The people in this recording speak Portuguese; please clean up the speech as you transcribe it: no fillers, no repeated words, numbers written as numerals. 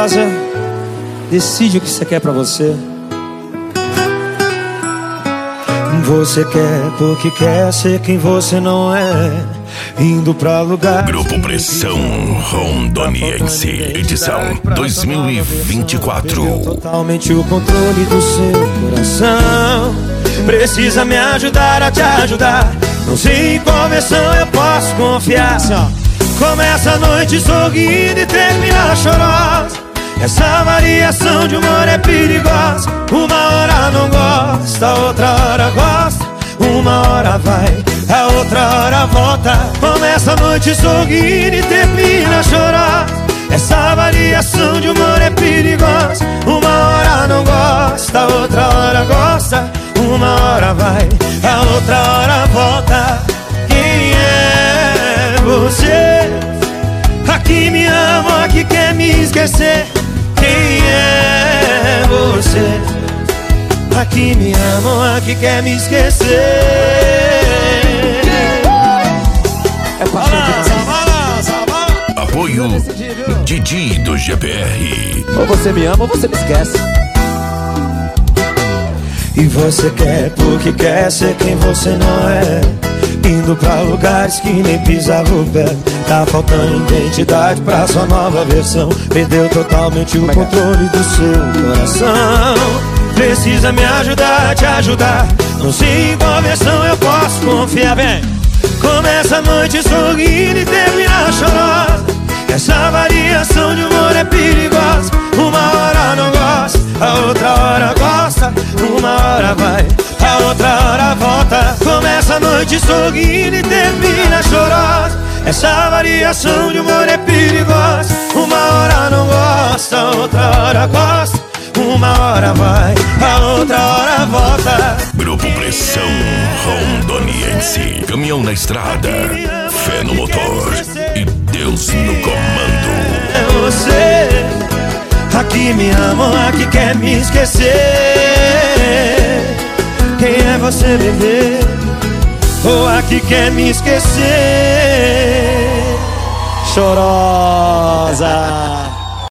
chorosa, decide o que você quer pra você. Você quer porque quer ser quem você não é, indo pra lugar. Grupo Pressão Rondoniense, edição 2024. Totalmente o controle do seu coração. Precisa me ajudar a te ajudar. Não sei em qual versão eu posso confiar. Começa a noite sorrindo e termina chorosa. Essa variação de humor é perigosa. Uma hora não gosta, outra hora gosta. Uma hora vai, a outra hora volta. Começa a noite sorrindo e termina chorosa. Essa variação de humor é perigosa. Uma hora não gosta, outra hora gosta. Uma hora vai, a outra hora volta. Quem é você? Aqui me ama, aqui quer me esquecer. Quem é você? Aqui me ama, aqui quer me esquecer. É balança. Apoio Didi do GPR. Ou você me ama ou você me esquece. E você quer porque quer ser quem você não é, indo pra lugares que nem pisava o pé. Tá faltando identidade pra sua nova versão. Perdeu totalmente o controle do seu coração. Precisa me ajudar a te ajudar. Não sei em qual versão eu posso confiar. Vem! Começa a noite sorrindo e termina chorosa. Essa variação de humor é perigosa. Uma hora não gosta, a outra hora gosta. Uma hora vai, a outra hora volta. Começa a noite sorrindo e termina chorosa. Essa variação de humor é perigosa. Uma hora não gosta, outra hora gosta. Uma hora vai, a outra hora volta. Grupo Pressão Rondoniense. Caminhão na estrada, fé no motor e Deus no comando. É você, aqui me ama, aqui quer me esquecer. Quem é você, bebê? Ou aqui quer me esquecer? Chorosa.